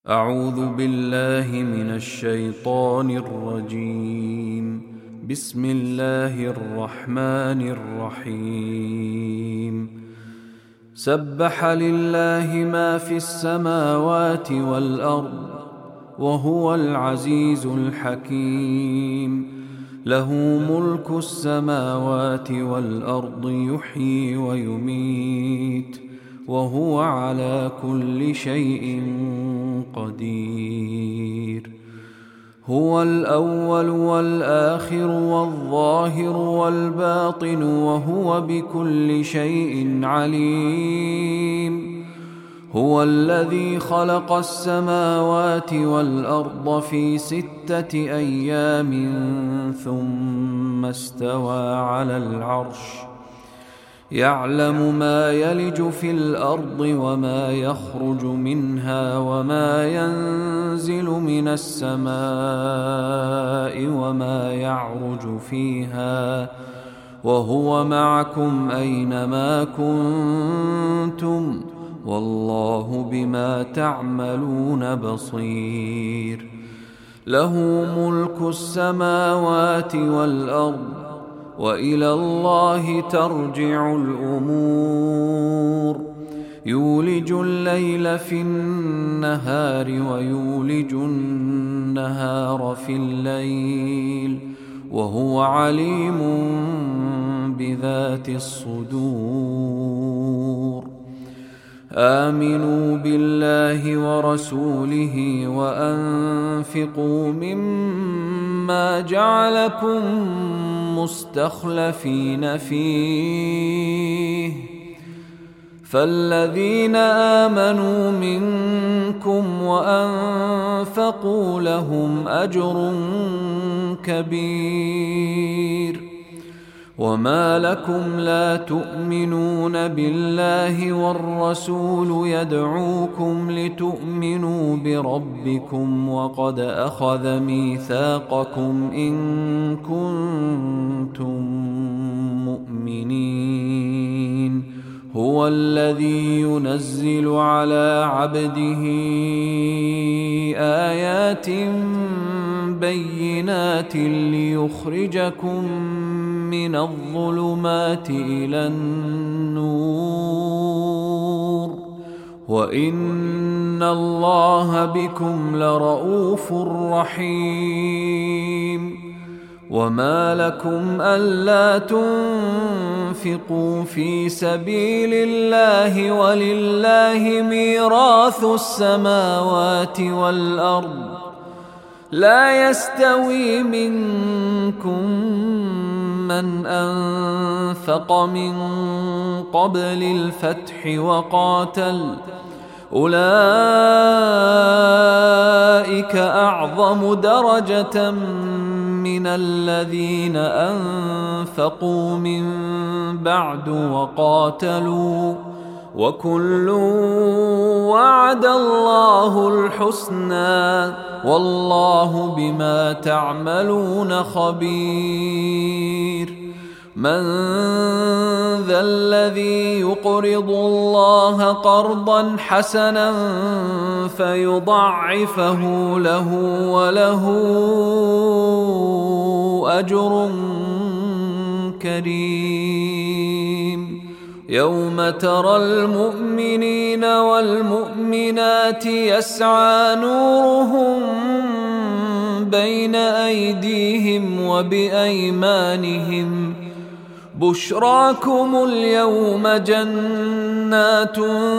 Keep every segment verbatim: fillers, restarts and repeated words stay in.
أعوذ بالله من الشيطان الرجيم. بسم الله الرحمن الرحيم. سبح لله ما في السماوات والأرض وهو العزيز الحكيم. له ملك السماوات والأرض يحيي ويميت وهو على كل شيء قدير. هو الأول والآخر والظاهر والباطن وهو بكل شيء عليم. هو الذي خلق السماوات والأرض في ستة أيام ثم استوى على العرش يعلم ما يلج في الأرض وما يخرج منها وما ينزل من السماء وما يعرج فيها وهو معكم أينما كنتم والله بما تعملون بصير. له ملك السماوات والأرض وإلى الله ترجع الأمور. يولج الليل في النهار ويولج النهار في الليل وهو عليم بذات الصدور. آمنوا بالله ورسوله وأنفقوا مما جعلكم مستخلفين فيه فالذين آمنوا منكم وأنفقوا لهم أجر كبير. وما لكم لا تؤمنون بالله والرسول يدعوكم لتؤمنوا بربكم وقد أخذ ميثاقكم إن كنتم مؤمنين. هو الذي ينزل على عبده آيات بينات ليخرجكم من الظلمات إلى النور وإن الله بكم لرؤوف رحيم. وما لكم ألا تنفقوا في سبيل الله ولله ميراث السماوات والأرض لا يستوي منكم من أنفق من قبل الفتح وقاتل أولئك أعظم درجة من الذين أنفقوا من بعد وقاتلوا وكل وعد الله الحسنى والله بما تعملون خبير. من ذا الذي يقرض الله قرضا حسنا فيضاعفه له وله أجر كريم. يوم ترى المؤمنين والمؤمنات يسعى نورهم بين أيديهم وبأيمانهم بشراكم اليوم جنات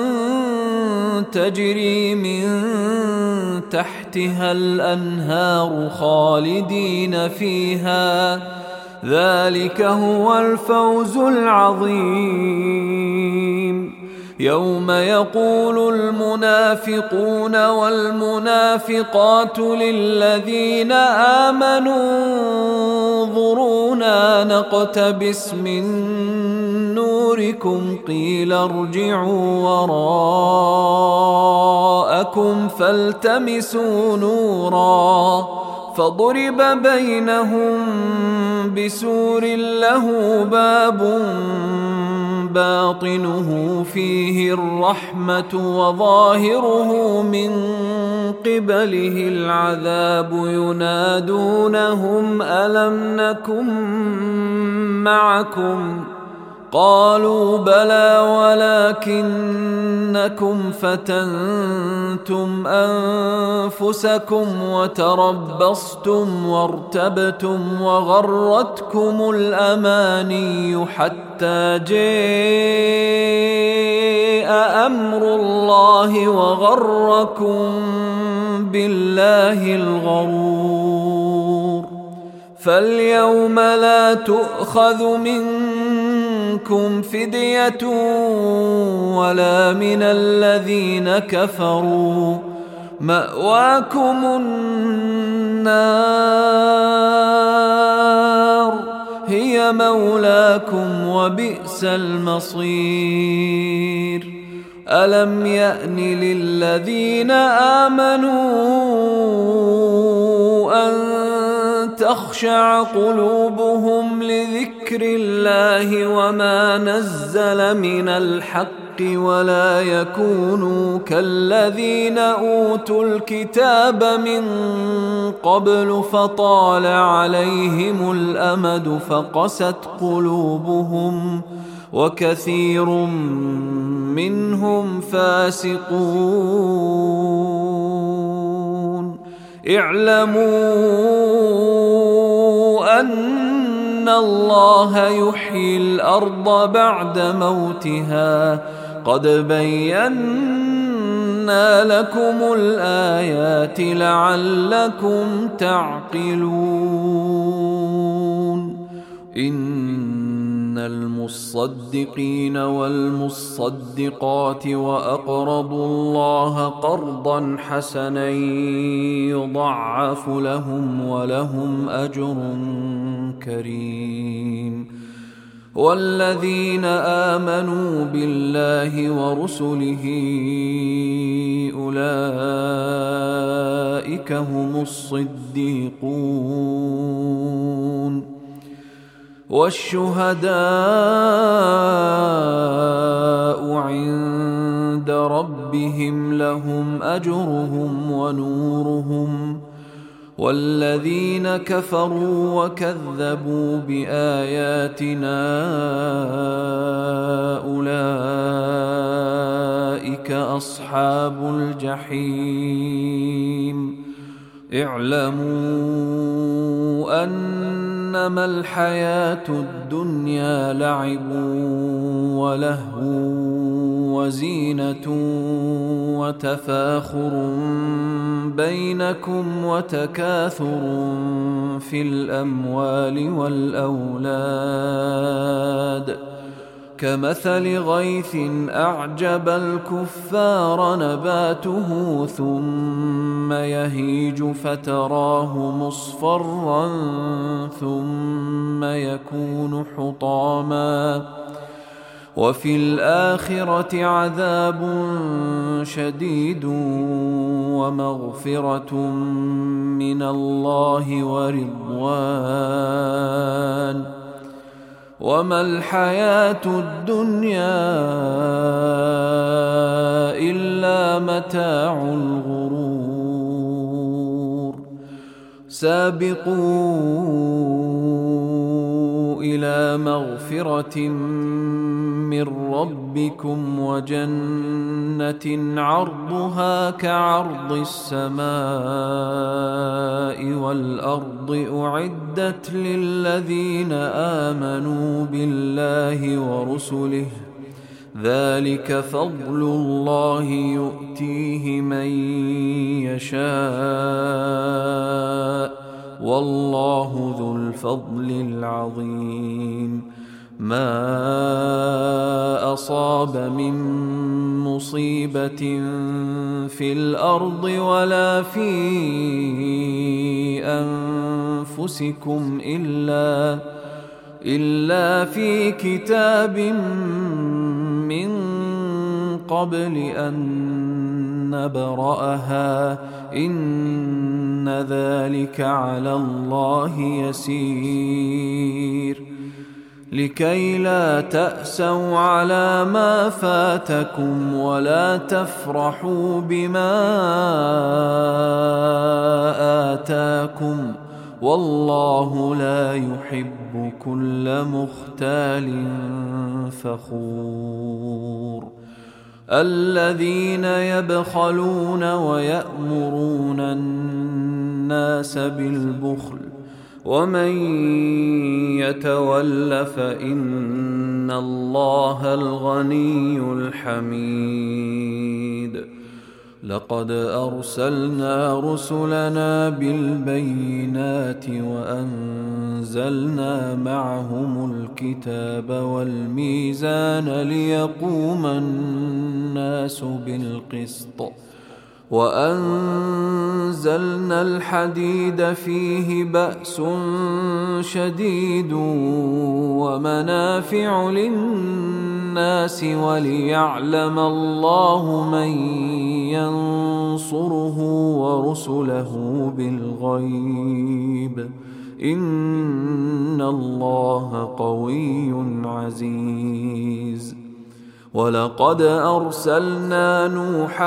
تجري من تحتها الأنهار خالدين فيها ذلك هو الفوز العظيم. يوم يقول المنافقون والمنافقات للذين آمنوا انظرونا نقتبس من نوركم قيل ارجعوا وراءكم فالتمسوا نورا فضرب بينهم بسور له باب باطنه فيه الرحمة وظاهره من قبله العذاب ينادونهم ألم نكن معكم قالوا بلى ولكنكم فتنتم أنفسكم وتربصتم وارتبتم وغرتكم الأماني حتى جاء أمر الله وغركم بالله الغرور فاليوم لا تؤخذ منكم فدية ولا من الذين كفروا مأواكم النار هي مولاكم وبئس المصير ألم يأن للذين آمنوا أن تخشع قلوبهم لذكر الله وما نزل من الحق ولا يكونوا كالذين أوتوا الكتاب من قبل فطال عليهم الأمد فقست قلوبهم وكثير منهم فاسقون اعلموا أن الله يحيي الأرض بعد موتها قد بينا لكم الآيات لعلكم تعقلون إن المصدقين والمصدقات وأقرضوا الله قرضا حسنا يضاعف لهم ولهم أجر كريم والذين آمنوا بالله ورسله أولئك هم الصديقون والشهداء عند ربهم لهم أجرهم ونورهم والذين كفروا وكذبوا بآياتنا أولئك أصحاب الجحيم اعلموا أنما الحياة الدنيا لعب ولهو وزينة وتفاخر بينكم وتكاثر في الأموال والأولاد كمثل غيث أعجب الكفار نباته ثم يهيج فتراه مصفرا ثم يكون حطاما وفي الآخرة عذاب شديد ومغفرة من الله ورضوان وما الحياة الدنيا إلا متاع الغرور سابقوا إلى مغفرة من ربكم وجنة عرضها كعرض السماء والأرض أعدت للذين آمنوا بالله ورسله ذلك فضل الله يؤتيه من يشاء والله ذو الفضل العظيم ما أصاب من مصيبة في الأرض ولا في أنفسكم إلا إلا في كتاب من قبل أن نبرأها إن ذلك على الله يسير لكي لا تأسوا على ما فاتكم ولا تفرحوا بما آتاكم والله لا يحب كل مختال فخور الذين يبخلون ويأمرون الناس بالبخل ومن يتول فإن الله الغني الحميد لقد أرسلنا رسلنا بالبينات وأنزلنا معهم الكتاب والميزان ليقوم الناس بالقسط وأنزلنا الحديد فيه بأس شديد ومنافع للناس وليعلم الله من ينصره ورسله بالغيب إن الله قوي عزيز ولقد أرسلنا نوحا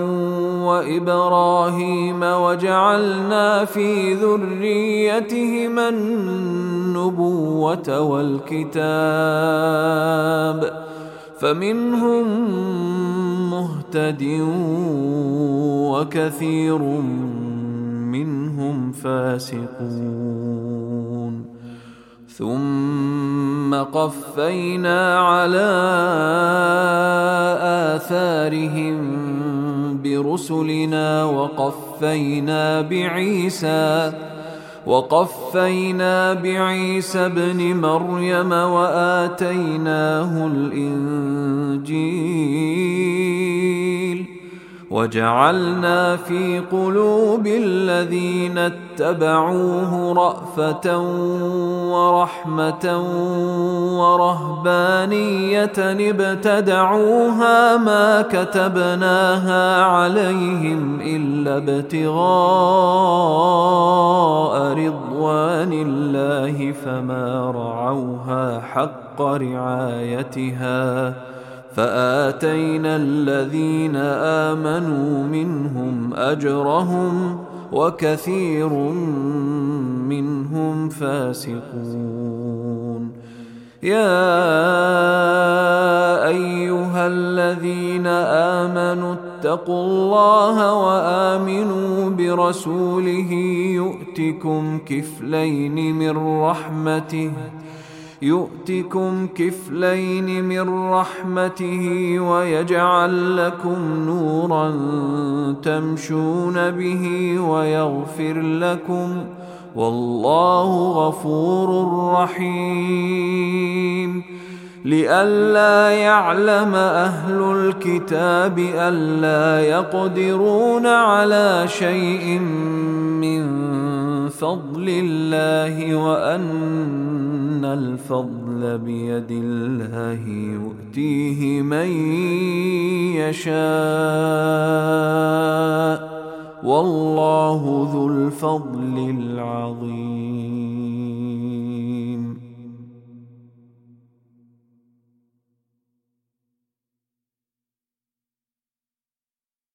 وإبراهيم وجعلنا في ذريتهما النبوة والكتاب فمنهم مهتد وكثير منهم فاسقون ثم قفينا على آثارهم برسلنا وقفينا بعيسى وقفينا بعيسى ابن مريم وآتيناه الإنجيل وجعلنا في قلوب الذين اتبعوه رأفة ورحمة ورهبانية ابتدعوها ما كتبناها عليهم إلا ابتغاء رضوان الله فما رعوها حق رعايتها فآتينا الذين آمنوا منهم أجرهم وكثير منهم فاسقون يا أيها الذين آمنوا اتقوا الله وآمنوا برسوله يؤتكم كفلين من رحمته يؤتكم كفلين من رحمته ويجعل لكم نورا تمشون به ويغفر لكم والله غفور رحيم لئلا يعلم أهل الكتاب ألا يقدرون على شيء من فضل الله وأن الفضل بيد الله يؤتيه من يشاء والله ذو الفضل العظيم.